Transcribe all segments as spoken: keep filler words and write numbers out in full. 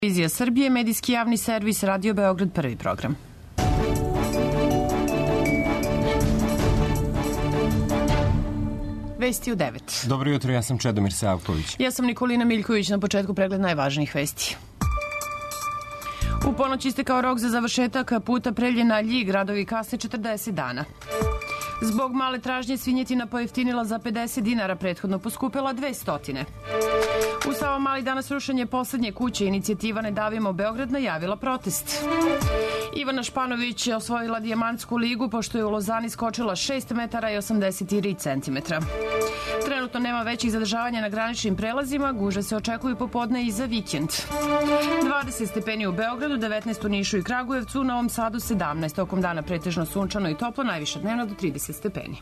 Televizija Srbije, medijski javni servis, Radio Beograd, prvi program. Vesti u devet. Dobro jutro, ja sam Čedomir Savković. Ja sam Nikolina Miljković, na početku pregled najvažnijih vesti. U ponoć istekao rok za završetak puta Preljina-Ljig, radovi kasne četrdeset dana. Zbog male tražnje svinjetina pojeftinila za pedeset dinara, prethodno poskupela dvesta. U Savamali danas rušenje poslednje kuće, inicijativa Ne davimo Beograd najavila protest. Ivana Španović je osvojila dijamantsku ligu pošto je u Lozani skočila šest metara i osamdeset tri centimetra. Trenutno nema većih zadržavanja na graničnim prelazima, gužve se očekuju popodne i za vikend. dvadeset stepeni u Beogradu, devetnaest u Nišu i Kragujevcu, u Novom Sadu sedamnaest, tokom dana pretežno sunčano i toplo, najviše dnevno do trideset stepeni.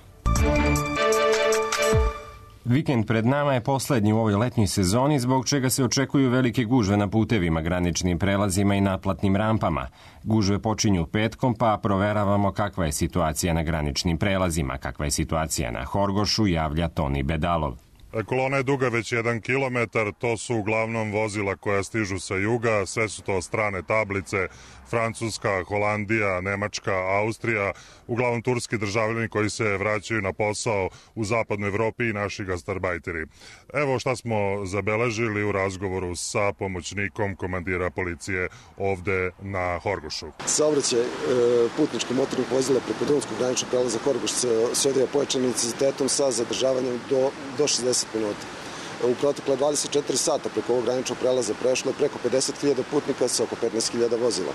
Vikend pred nama je poslednji u ovoj letnjoj sezoni, zbog čega se očekuju velike gužve na putevima, graničnim prelazima i naplatnim rampama. Gužve počinju petkom, pa proveravamo kakva je situacija na graničnim prelazima, kakva je situacija na Horgošu, javlja Toni Bedalov. Kolona je duga već jedan kilometar, to su uglavnom vozila koja stižu sa juga, sve su to strane tablice, Francuska, Holandija, Nemačka, Austrija, uglavnom turski državljani koji se vraćaju na posao u zapadnoj Evropi i naši gastarbajteri. Evo šta smo zabeležili u razgovoru sa pomoćnikom komandira policije ovde na Horgošu. Saobraćaj putničkih motornih vozila preko drumskog graničnog prelaza Horgoš se odvija pojačanim intenzitetom sa zadržavanjem do, do šezdeset minuta. U protekle dvadeset četiri sata preko ovog graničnog prelaza prešlo je preko pedeset hiljada putnika sa oko petnaest hiljada vozila.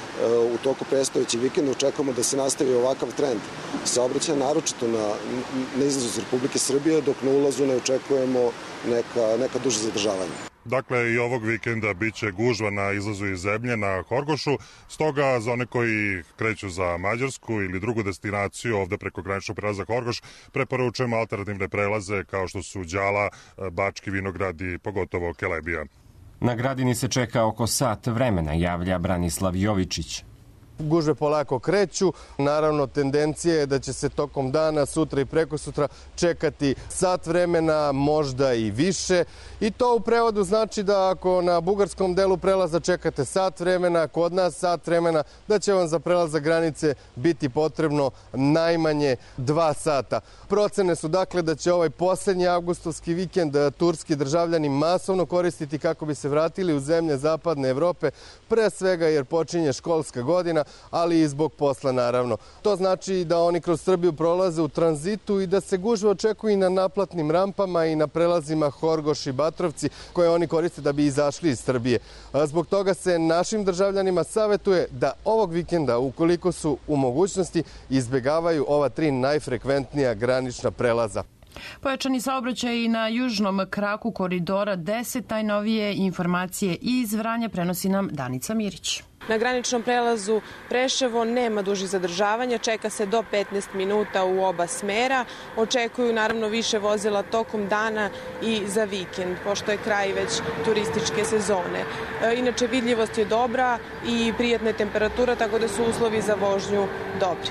U toku predstojećeg vikenda očekujemo da se nastavi ovakav trend saobraćaja, naročito na, na izlazu iz Republike Srbije, dok na ulazu ne očekujemo neka, neka duže zadržavanja. Dakle, i ovog vikenda biće gužva na izlazu iz zemlje na Horgošu, stoga za one koji kreću za Mađarsku ili drugu destinaciju ovde preko graničnog prelaza Horgoš, preporučujemo alternativne prelaze kao što su Đala, Bački Vinograd i pogotovo Kelebija. Na Gradini se čeka oko sat vremena, javlja Branislav Jovičić. Gužve polako kreću, naravno tendencija je da će se tokom dana, sutra i prekosutra čekati sat vremena, možda i više. I to u prevodu znači da ako na bugarskom delu prelaza čekate sat vremena, kod nas sat vremena, da će vam za prelazak granice biti potrebno najmanje dva sata. Procene su dakle da će ovaj poslednji avgustovski vikend turski državljani masovno koristiti kako bi se vratili u zemlje zapadne Evrope, pre svega jer počinje školska godina, ali i zbog posla naravno. To znači da oni kroz Srbiju prolaze u tranzitu i da se gužve očekuju i na naplatnim rampama i na prelazima Horgoš i Batrovci koje oni koriste da bi izašli iz Srbije. Zbog toga se našim državljanima savetuje da ovog vikenda, ukoliko su u mogućnosti, izbegavaju ova tri najfrekventnija granična prelaza. Pojačani saobraćaj i na južnom kraku koridora deset, najnovije informacije iz Vranja prenosi nam Danica Mirić. Na graničnom prelazu Preševo nema dužih zadržavanja, čeka se do petnaest minuta u oba smera. Očekuju naravno više vozila tokom dana i za vikend, pošto je kraj već turističke sezone. Inače, vidljivost je dobra i prijatna temperatura, tako da su uslovi za vožnju dobri.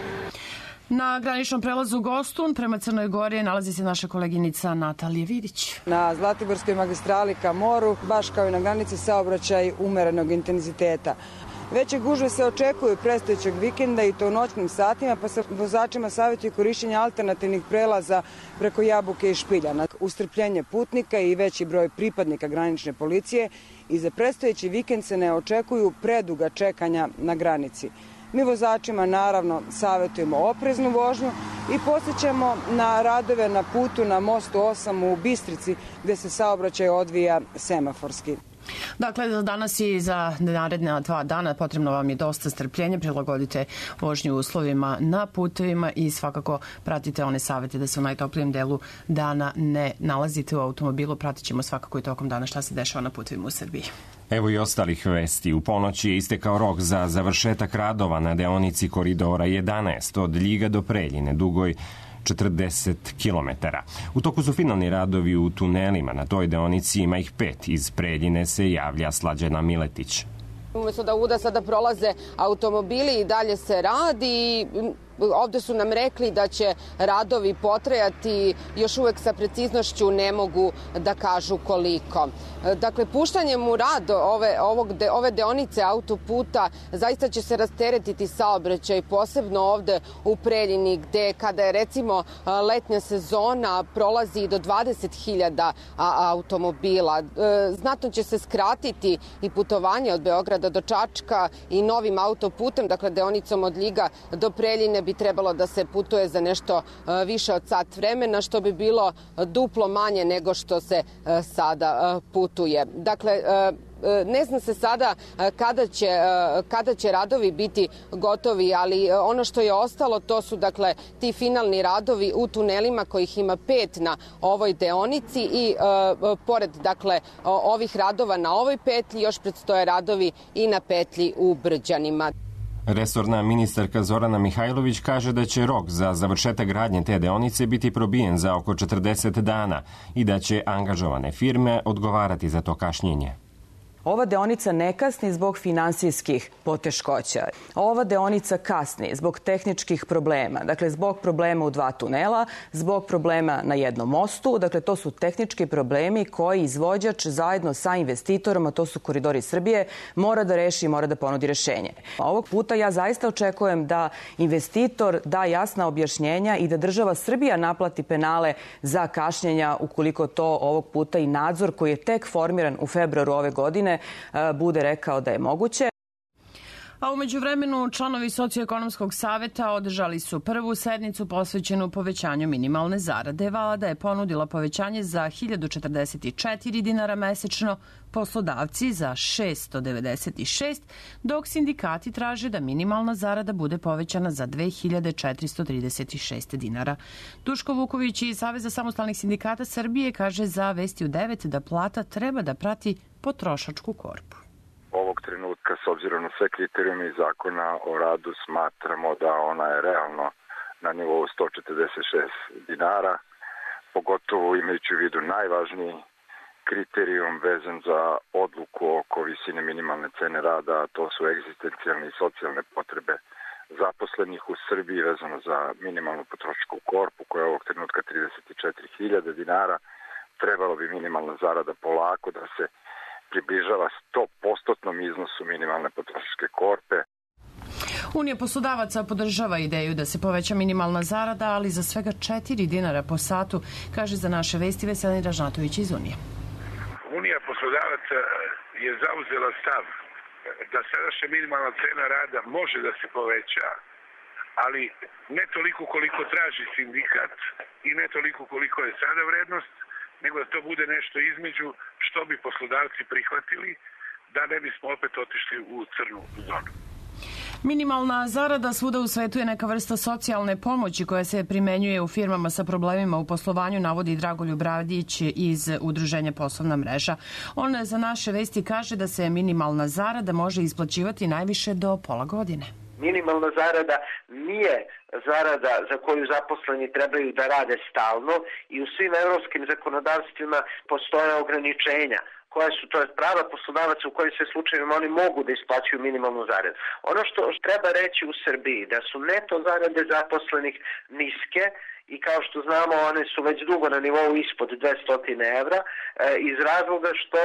Na graničnom prelazu Gostun prema Crnoj Gori nalazi se naša koleginica Natalija Vidić. Na Zlatiborskoj magistrali ka moru, baš kao i na granici, saobraćaj umerenog intenziteta. Veće gužve se očekuju predstojećeg vikenda i to u noćnim satima, pa se vozačima savjetuju korišćenje alternativnih prelaza preko Jabuke i Špiljana. Ustrpljenje putnika i veći broj pripadnika granične policije i za predstojeći vikend se ne očekuju preduga čekanja na granici. Mi vozačima naravno savjetujemo opreznu vožnju i podsjećamo na radove na putu na mostu osam u Bistrici gde se saobraćaj odvija semaforski. Dakle, danas i za naredne dva dana potrebno vam je dosta strpljenja, prilagodite vožnju uslovima na putevima i svakako pratite one savete da se u najtoplijem delu dana ne nalazite u automobilu. Pratit ćemo svakako i tokom dana šta se dešava na putevima u Srbiji. Evo i ostalih vesti. U ponoći je istekao rok za završetak radova na deonici koridora jedanaest od Ljiga do Preljine, dugoj četrdeset kilometara. U toku su finalni radovi u tunelima. Na toj deonici ima ih pet. Iz Preljine se javlja Slađana Miletić. Umesto da uda sada prolaze automobili i dalje se radi. ovde su nam rekli da će radovi potrajati, još uvek sa preciznošću ne mogu da kažu koliko. Dakle, puštanjem u rad ove, ovog, ove deonice autoputa zaista će se rasteretiti saobraćaj, posebno ovde u Preljini, gde kada je recimo letnja sezona prolazi do dvadeset hiljada automobila. Znatno će se skratiti i putovanje od Beograda do Čačka i novim autoputem, dakle deonicom od Ljiga do Preljine bi trebalo da se putuje za nešto više od sat vremena, što bi bilo duplo manje nego što se sada putuje. Dakle, ne zna se sada kada će, kada će radovi biti gotovi, ali ono što je ostalo to su dakle ti finalni radovi u tunelima kojih ima pet na ovoj deonici i uh, pored dakle ovih radova na ovoj petlji još predstoje radovi i na petlji u Brđanima. Resorna ministarka Zorana Mihajlović kaže da će rok za završetak gradnje te deonice biti probijen za oko četrdeset dana i da će angažovane firme odgovarati za to kašnjenje. Ova deonica ne kasni zbog finansijskih poteškoća. Ova deonica kasni zbog tehničkih problema. Dakle, zbog problema u dva tunela, zbog problema na jednom mostu. Dakle, to su tehnički problemi koji izvođač zajedno sa investitorom, a to su Koridori Srbije, mora da reši i mora da ponudi rešenje. Ovog puta ja zaista očekujem da investitor da jasna objašnjenja i da država Srbija naplati penale za kašnjenja ukoliko to ovog puta i nadzor koji je tek formiran u februaru ove godine bude rekao da je moguće. A umeđu vremenu članovi Socioekonomskog saveta održali su prvu sednicu posvećenu povećanju minimalne zarade. Vlada je ponudila povećanje za hiljadu četrdeset četiri dinara mesečno, poslodavci za šesto devedeset šest, dok sindikati traže da minimalna zarada bude povećana za dve hiljade četiristo trideset šest dinara. Duško Vuković iz Saveza samostalnih sindikata Srbije kaže za Vesti u devet da plata treba da prati potrošačku korpu. Ovog trenutka, s obzirom na sve kriterijume iz zakona o radu, smatramo da ona je realno na nivou sto četrdeset šest dinara, pogotovo imajući u vidu najvažniji kriterijum vezan za odluku oko visine minimalne cene rada, a to su egzistencijalne i socijalne potrebe zaposlenih u Srbiji vezano za minimalnu potrošačku korpu koja je ovog trenutka trideset četiri hiljade dinara. Trebalo bi minimalna zarada polako da se približava sto posto iznosu minimalne potrošačke korpe. Unija poslodavaca podržava ideju da se poveća minimalna zarada, ali za svega četiri dinara po satu, kaže za naše vesti Veselin Ražnatović iz Unije. Unija poslodavaca je zauzela stav da sadašnja minimalna cena rada može da se poveća, ali ne toliko koliko traži sindikat i ne toliko koliko je sada vrednost, nego da to bude nešto između što bi poslodavci prihvatili da ne bismo opet otišli u crnu zonu. Minimalna zarada svuda u svetu je neka vrsta socijalne pomoći koja se primenjuje u firmama sa problemima u poslovanju, navodi Dragoljub Radić iz Udruženja Poslovna mreža. On za naše vesti kaže da se minimalna zarada može isplaćivati najviše do pola godine. Minimalna zarada nije zarada za koju zaposleni trebaju da rade stalno i u svim evropskim zakonodavstvima postoje ograničenja koja su, to je prava poslodavaca u kojim sve slučajevima oni mogu da isplaćuju minimalnu zaradu. Ono što treba reći u Srbiji da su neto zarade zaposlenih niske i kao što znamo one su već dugo na nivou ispod dvesta evra iz razloga što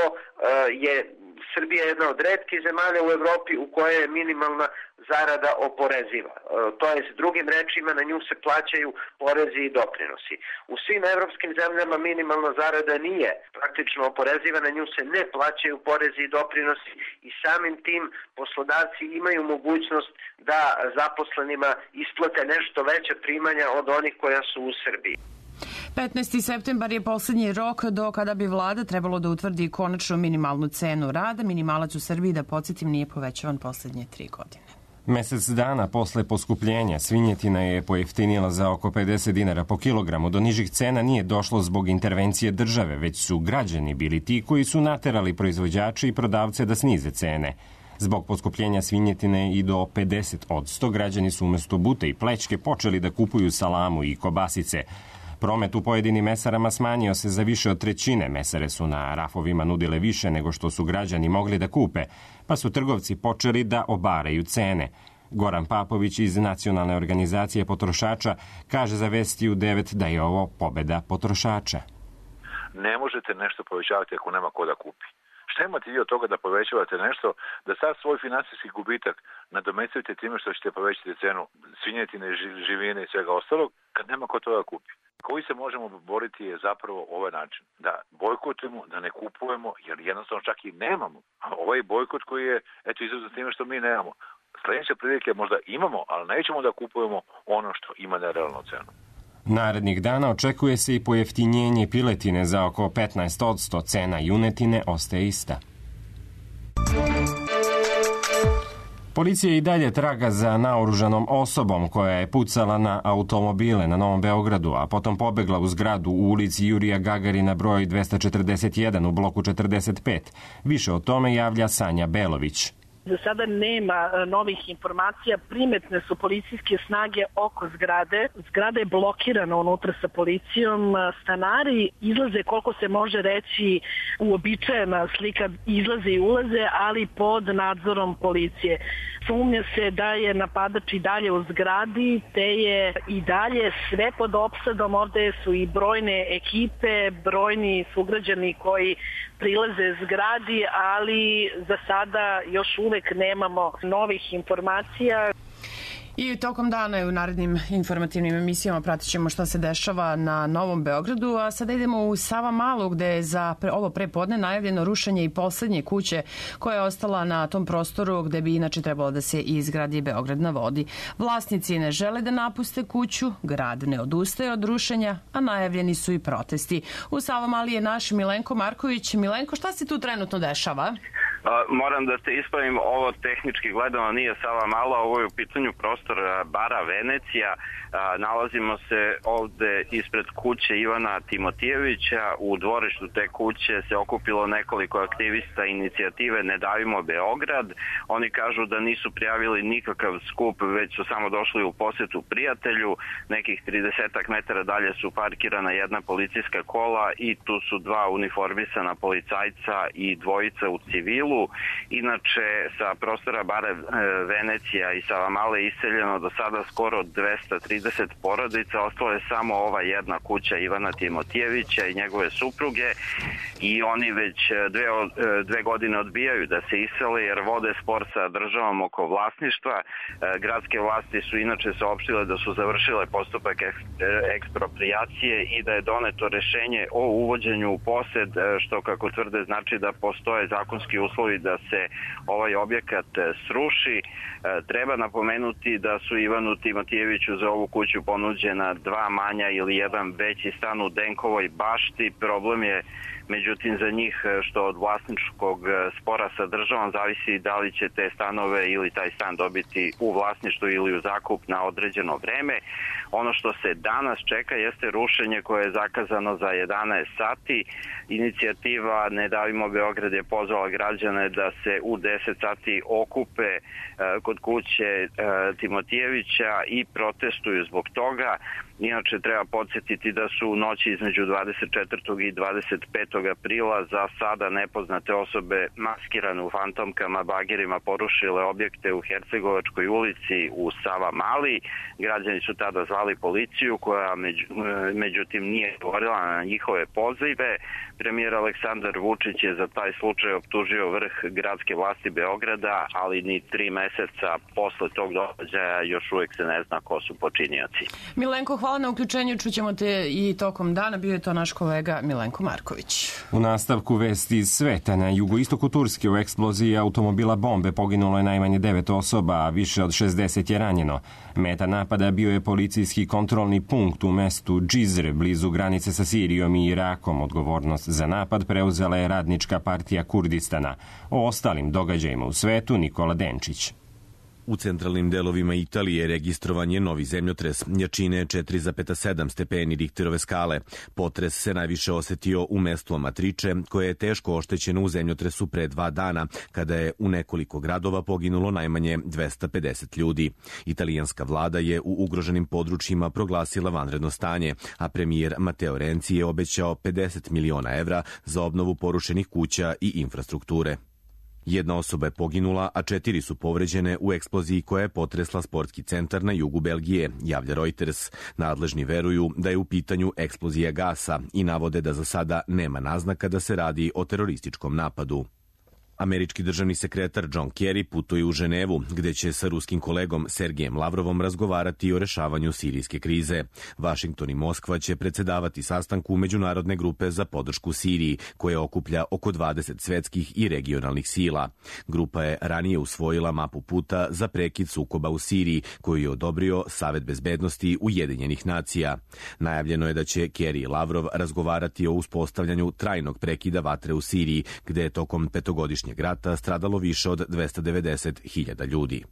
je Srbija je jedna od retkih zemalja u Evropi u kojoj je minimalna zarada oporeziva. To je, s drugim rečima, na nju se plaćaju porezi i doprinosi. U svim evropskim zemljama minimalna zarada nije praktično oporeziva, na nju se ne plaćaju porezi i doprinosi i samim tim poslodavci imaju mogućnost da zaposlenima isplate nešto veće primanja od onih koja su u Srbiji. petnaesti septembar je poslednji rok do kada bi vlada trebalo da utvrdi konačnu minimalnu cenu rada. Minimalac u Srbiji, da podsjetim, nije povećavan poslednje tri godine. Mesec dana posle poskupljenja svinjetina je pojeftinila za oko pedeset dinara po kilogramu. Do nižih cena nije došlo zbog intervencije države, već su građani bili ti koji su naterali proizvođače i prodavce da snize cene. Zbog poskupljenja svinjetine i do pedeset odsto građani su umesto bute i plećke počeli da kupuju salamu i kobasice. Promet u pojedinim mesarama smanjio se za više od trećine. Mesare su na rafovima nudile više nego što su građani mogli da kupe, pa su trgovci počeli da obaraju cene. Goran Papović iz Nacionalne organizacije potrošača kaže za Vesti u devet da je ovo pobeda potrošača. Ne možete nešto povećavati ako nema ko da kupi. Šta imate vi od toga da povećavate nešto, da sad svoj finansijski gubitak nadomestite time što ćete povećati cenu svinjetine, živine i svega ostalog, kad nema ko to da kupi. Koji se možemo boriti je zapravo ovaj način. Da bojkotujemo, da ne kupujemo, jer jednostavno čak i nemamo. A ovaj bojkot koji je, eto, izazvan time što mi nemamo. Sljedeće prilike možda imamo, ali nećemo da kupujemo ono što ima nerealnu cenu. Narednih dana očekuje se i pojeftinjenje piletine za oko petnaest posto, cena junetine ostaje ista. Policija i dalje traga za naoružanom osobom koja je pucala na automobile na Novom Beogradu, a potom pobegla u zgradu u ulici Jurija Gagarina broj dvesta četrdeset jedan u bloku četrdeset pet. Više o tome javlja Sanja Belović. Za sada nema novih informacija, primetne su policijske snage oko zgrade. Zgrada je blokirana unutra sa policijom. Stanari izlaze, koliko se može reći, uobičajena slika, izlaze i ulaze, ali pod nadzorom policije. Sumnja se da je napadač i dalje u zgradi, te je i dalje sve pod opsadom. Ovde su i brojne ekipe, brojni sugrađani koji prilaze zgradi, ali za sada još uvek nemamo novih informacija. I tokom dana i u narednim informativnim emisijama pratit ćemo šta se dešava na Novom Beogradu, a sada idemo u Savamalu gde je za ovo prepodne najavljeno rušenje i poslednje kuće koja je ostala na tom prostoru gde bi inače trebalo da se izgradi Beograd na vodi. Vlasnici ne žele da napuste kuću, grad ne odustaje od rušenja, a najavljeni su i protesti. U Savamali je naš Milenko Marković. Milenko, šta se tu trenutno dešava? Moram da te ispravim, ovo tehnički gledano nije Savamala, ovo je u pitanju prostor bara Venecija. Nalazimo se ovde ispred kuće Ivana Timotijevića. U dvorištu te kuće se okupilo nekoliko aktivista inicijative Ne davimo Beograd. Oni kažu da nisu prijavili nikakav skup, već su samo došli u posetu prijatelju. Nekih tridesetak metara dalje su parkirana jedna policijska kola i tu su dva uniformisana policajca i dvojica u civilu. Inače, sa prostora bara Venecija i Savamale iseljeno do sada skoro dvesta trideset porodica, ostala je samo ova jedna kuća Ivana Timotijevića i njegove supruge i oni već dve, dve godine odbijaju da se isele jer vode spor sa državom oko vlasništva. Gradske vlasti su inače saopštile da su završile postupak eksproprijacije i da je doneto rešenje o uvođenju u posed, što kako tvrde znači da postoje zakonski uslovi da se ovaj objekat sruši. Treba napomenuti da su Ivanu Timotijeviću za ovu kuću ponuđena dva manja ili jedan veći stan u Denkovoj bašti. Problem je međutim za njih što od vlasničkog spora sa državom zavisi da li će te stanove ili taj stan dobiti u vlasništvu ili u zakup na određeno vreme. Ono što se danas čeka jeste rušenje koje je zakazano za jedanaest sati. Inicijativa Ne davimo Beograd je pozvala građane da se u deset sati okupe kod kuće Timotijevića i protestuju zbog toga. Inače, treba podsjetiti da su u noći između dvadeset četvrtog i dvadeset petog aprila za sada nepoznate osobe maskirane u fantomkama, bagerima porušile objekte u Hercegovačkoj ulici u Savamali. Građani su tada zvali policiju koja među, međutim nije odgovorila na njihove pozive. Premijer Aleksandar Vučić je za taj slučaj optužio vrh gradske vlasti Beograda, ali ni tri meseca posle tog događaja još uvek se ne zna ko su počinioci. Milenko, hvala na uključenju, čućemo te i tokom dana. Bio je to naš kolega Milenko Marković. U nastavku vesti iz sveta, na jugoistoku Turske u eksploziji automobila bombe poginulo je najmanje devet osoba, a više od šezdeset je ranjeno. Meta napada bio je policijski kontrolni punkt u mestu Džizre, blizu granice sa Sirijom i Irakom. Odgovornost za napad preuzela je Radnička partija Kurdistana. O ostalim događajima u svetu Nikola Denčić. U centralnim delovima Italije registrovan je novi zemljotres, jačine četiri zarez sedam stepeni Richterove skale. Potres se najviše osetio u mestu Amatrice, koje je teško oštećeno u zemljotresu pre dva dana, kada je u nekoliko gradova poginulo najmanje dvesta pedeset ljudi. Italijanska vlada je u ugroženim područjima proglasila vanredno stanje, a premijer Matteo Renzi je obećao pedeset miliona evra za obnovu porušenih kuća i infrastrukture. Jedna osoba je poginula, a četiri su povređene u eksploziji koja je potresla sportski centar na jugu Belgije, javlja Reuters. Nadležni veruju da je u pitanju eksplozija gasa i navode da za sada nema naznaka da se radi o terorističkom napadu. Američki državni sekretar John Kerry putuje u Ženevu, gde će sa ruskim kolegom Sergejem Lavrovom razgovarati o rešavanju sirijske krize. Vašington i Moskva će predsedavati sastanku Međunarodne grupe za podršku Siriji, koja okuplja oko dvadeset svetskih i regionalnih sila. Grupa je ranije usvojila mapu puta za prekid sukoba u Siriji, koju je odobrio Savet bezbednosti Ujedinjenih nacija. Najavljeno je da će Kerry i Lavrov razgovarati o uspostavljanju trajnog prekida vatre u Siriji, gde je tokom petogodišnje rata stradalo više od dvesta devedeset hiljada ljudi.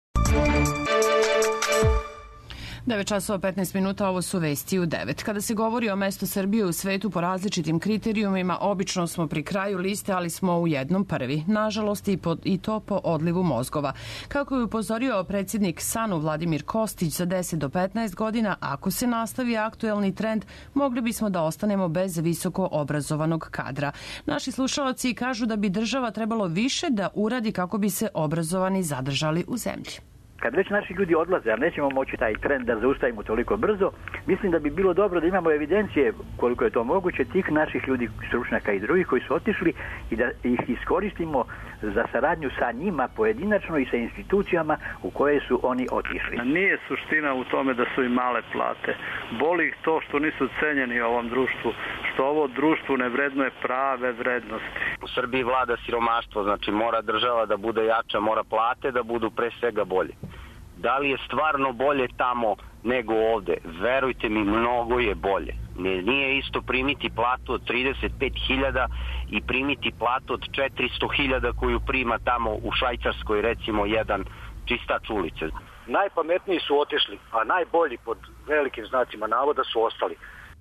devet časova petnaest minuta, ovo su vesti u devet. Kada se govori o mestu Srbije u svetu po različitim kriterijumima, obično smo pri kraju liste, ali smo u jednom prvi. Nažalost, i, po, i to po odlivu mozgova. Kako je upozorio predsjednik S A N U Vladimir Kostić, za deset do petnaest godina, ako se nastavi aktuelni trend, mogli bismo da ostanemo bez visoko obrazovanog kadra. Naši slušalci kažu da bi država trebalo više da uradi kako bi se obrazovani zadržali u zemlji. Kad već naši ljudi odlaze, a nećemo moći taj trend da zaustavimo toliko brzo, mislim da bi bilo dobro da imamo evidencije koliko je to moguće tih naših ljudi, stručnjaka i drugih koji su otišli i da ih iskoristimo za saradnju sa njima pojedinačno i sa institucijama u koje su oni otišli. Nije suština u tome da su im male plate. Boli ih to što nisu cenjeni u ovom društvu, što ovo društvo ne vrednuje prave vrednosti. U Srbiji vlada siromaštvo, znači mora država da bude jača, mora plate da budu pre svega bolje. Da li je stvarno bolje tamo nego ovde? Verujte mi, mnogo je bolje. Nije isto primiti platu od trideset pet hiljada i primiti platu od četiristo hiljada koju prima tamo u Švajcarskoj, recimo, jedan čistač ulice. Najpametniji su otišli, a najbolji, pod velikim znacima navoda, su ostali.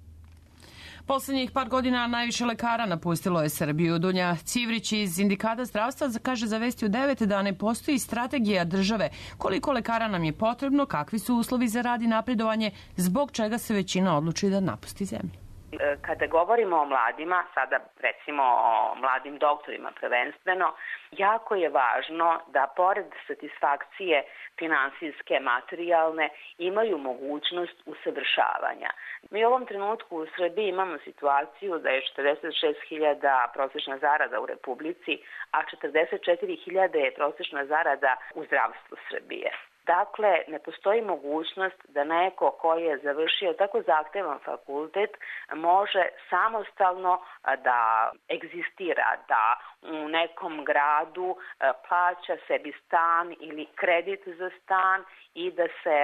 Poslednjih par godina najviše lekara napustilo je Srbiju. Dunja Civrić iz Sindikata zdravstva kaže za Vesti u devet da ne postoji strategija države koliko lekara nam je potrebno, kakvi su uslovi za rad i napredovanje, zbog čega se većina odluči da napusti zemlju. Kada govorimo o mladima, sada recimo o mladim doktorima prvenstveno, jako je važno da pored satisfakcije finansijske, materijalne, imaju mogućnost usavršavanja. Mi u ovom trenutku u Srbiji imamo situaciju da je četrdeset šest hiljada prosječna zarada u Republici, a četrdeset četiri hiljade je prosječna zarada u zdravstvu Srbije. Dakle, ne postoji mogućnost da neko ko je završio tako zahtevan fakultet može samostalno da egzistira, da u nekom gradu plaća sebi stan ili kredit za stan i da se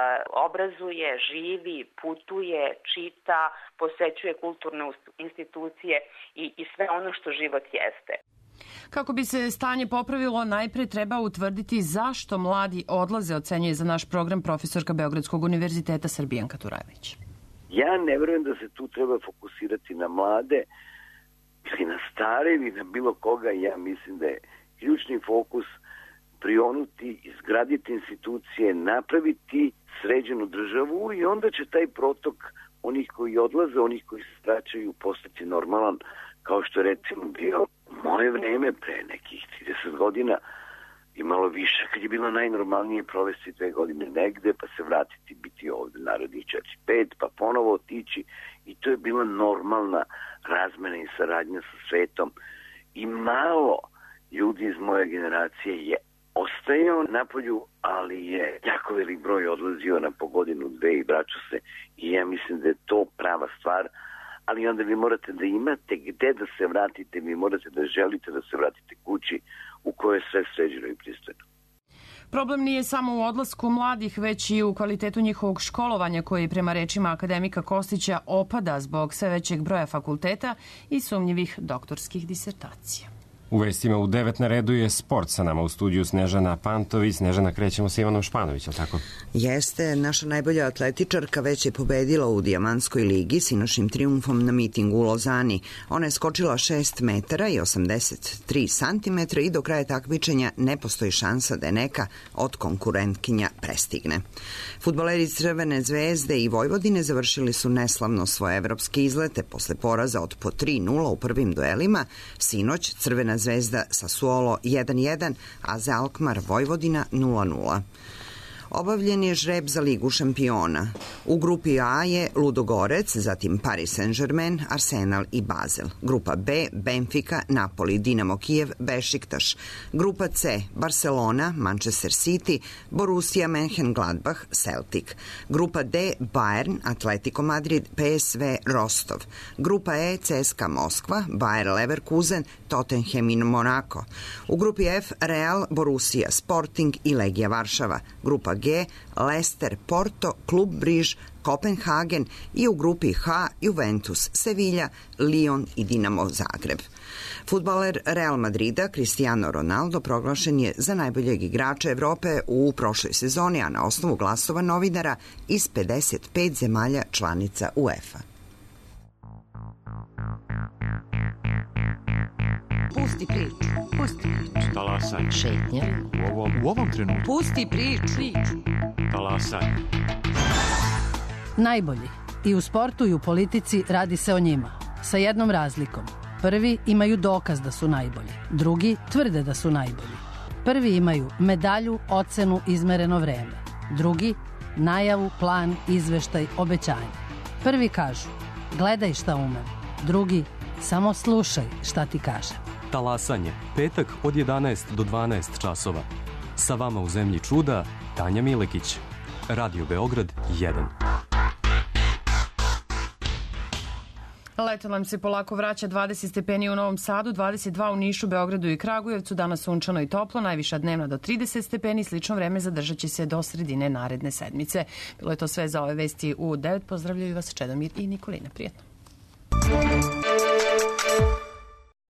obrazuje, živi, putuje, čita, posećuje kulturne institucije i, i sve ono što život jeste. Kako bi se stanje popravilo, najpre treba utvrditi zašto mladi odlaze, ocenjuje za naš program profesorka Beogradskog univerziteta Srbijanka Turajlić. Ja ne verujem da se tu treba fokusirati na mlade ili na stare ili na bilo koga. Ja mislim da je ključni fokus prionuti, izgraditi institucije, napraviti sređenu državu i onda će taj protok onih koji odlaze, onih koji se vraćaju postati normalan, kao što je recimo bio moje vreme pre nekih trideset godina i malo više, kad je bilo najnormalnije provesti dve godine negde, pa se vratiti, biti ovde narednih četiri pet, pa ponovo otići, i to je bila normalna razmena i saradnja sa svetom. I malo ljudi iz moje generacije je ostajao napolju, ali je jako velik broj odlazio na po godinu, dve i vraćao se, i ja mislim da je to prava stvar. Ali onda vi morate da imate gde da se vratite, vi morate da želite da se vratite kući u kojoj je sve sređeno i pristojno. Problem nije samo u odlasku mladih, već i u kvalitetu njihovog školovanja, koji prema rečima akademika Kostića opada zbog sve većeg broja fakulteta i sumnjivih doktorskih disertacija. U vestima u devet na redu je sport, sa nama u studiju Snežana Pantović. Snežana, krećemo sa Ivanom Španovićem, tako? Jeste, naša najbolja atletičarka već je pobedila u Dijamantskoj ligi sinoćnim trijumfom na mitingu u Lozani. Ona je skočila šest metara i osamdeset tri santimetra i do kraja takmičenja ne postoji šansa da je neka od konkurentkinja prestigne. Fudbaleri Crvene zvezde i Vojvodine završili su neslavno svoje evropske izlete posle poraza od po tri nula u prvim duelima. Sinoć Crvena Crvena zvezda Sassuolo jedan jedan, a za Alkmaar Vojvodina nula nula. Obavljen je žreb za Ligu šampiona. U grupi A je Ludogorec, zatim Paris Saint-Germain, Arsenal i Basel. Grupa B, Benfica, Napoli, Dinamo Kijev, Bešiktaš. Grupa C, Barcelona, Manchester City, Borussia Mönchengladbach, Celtic. Grupa D, Bayern, Atletico Madrid, P S V, Rostov. Grupa E, C S K A Moskva, Bayer Leverkusen, Tottenham i Monaco. U grupi F, Real, Borussia, Sporting i Legija Varšava. Grupa G, Leicester, Porto, Klub Briž, Kopenhagen i u grupi H, Juventus, Sevilla, Lyon i Dinamo Zagreb. Fudbaler Real Madrida Cristiano Ronaldo proglašen je za najboljeg igrača Evrope u prošloj sezoni, a na osnovu glasova novinara iz pedeset pet zemalja članica UEFA. Pusti priču, pusti priču. Talasaj. Šetnja. U ovom, u ovom trenutku. Pusti priču. Talasaj. Najbolji. I u sportu i u politici radi se o njima. Sa jednom razlikom. Prvi imaju dokaz da su najbolji. Drugi tvrde da su najbolji. Prvi imaju medalju, ocenu, izmereno vreme. Drugi najavu, plan, izveštaj, obećanje. Prvi kažu, gledaj šta umem. Drugi, samo slušaj šta ti kažem. Talasanje. Petak od jedanaest do dvanaest časova. Sa vama u zemlji čuda, Tanja Milekić. Radio Beograd jedan. Leto nam se polako vraća, dvadeset stepeni u Novom Sadu, dvadeset dva u Nišu, Beogradu i Kragujevcu, danas sunčano i toplo, najviša dnevna do trideset stepeni, slično vreme zadržat će se do sredine naredne sedmice. Bilo je to sve za ove vesti u devet, pozdravljaju vas Čedomir i Nikolina, prijetno.